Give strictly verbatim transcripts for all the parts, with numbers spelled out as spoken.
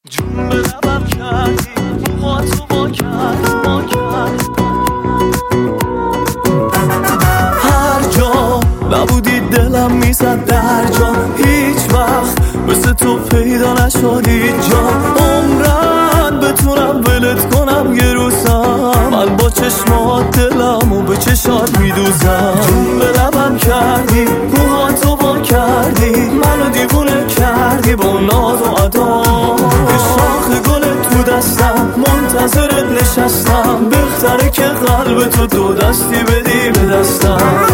جون به لبم کردی موهاتو با کردی با کردی هر جا نبودی دلم میزد در جا، هیچ وقت مثل تو پیدا نشد هیچ جا. عمرن بتونم ولت کنم یه روزم، من با چشمات دلمو به چشات میدوزم. جون به لبم کردی موهاتو با کردی، منو دیوونه کردی با ناز و ادا. شاخ گل تو دستم منتظرت نشستم، بهتره که قلب تو دو دستی بدی به دستم.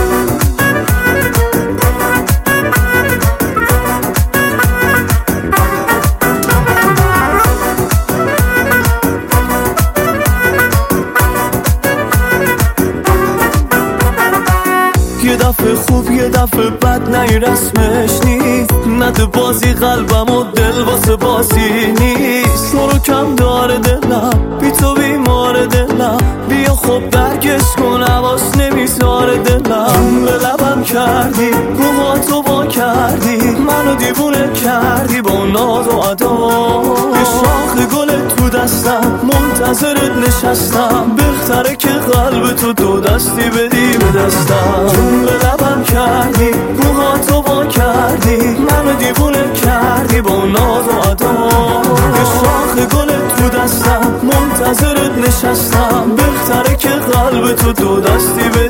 یه دفعه خوب یه دفعه بد، نه این رسمش نیست. نده بازی قلبم و دل واسه بازی نیست. تو رو کم داره دلم، بی تو بیمار دلم. بیا خوب درکش کن حواس نمیذاره دلم. جون به لبم کردی موهاتو با کردی، منو دیوونه کردی با ناز و ادا. یه شاخ گل تو دستم منتظرت نشستم، بهتره که قلب تو دو دستی بدی به دستم. جون به لبم کردی موهاتو با کردی، منو دیوونه کردی با ناز و ادا. یه شاخ گل تو دستم منتظرت نشستم، بهتره که قلب تو دو دستی بدی